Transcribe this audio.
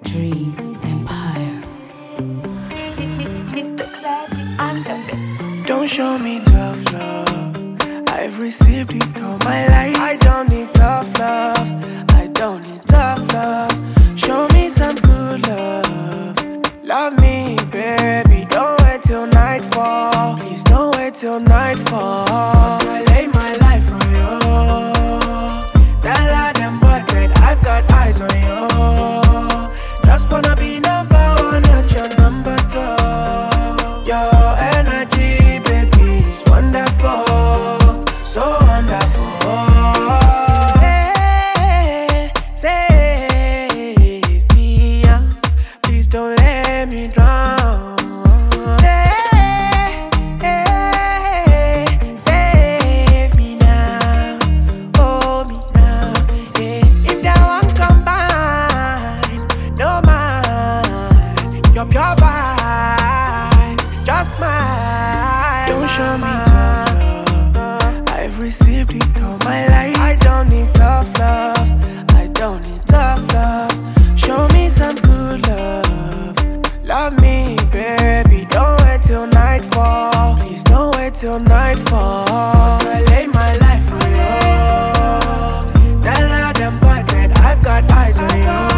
Dream Empire. Don't show me tough love. I've received it all my life. I don't need tough love. I don't need tough love. Show me some good love. Love me, baby. Don't wait till nightfall. Please don't wait till nightfall. 'Cause I lay my life on you. That lot them boys said I've got eyes on you. Just wanna be number one, not your number two. Your energy, baby, is wonderful, so wonderful. Save me, please don't let me drown. Save me now, hold me now. If that one combine, no mind, your pure vibes, just mine. Don't show me tough love. I've received it all my life. I don't need tough love. I don't need tough love. Show me some good love. Love me, baby. Don't wait till nightfall. Please don't wait till nightfall. 'Cause I lay my life on you. That lot them boys said I've got eyes on you.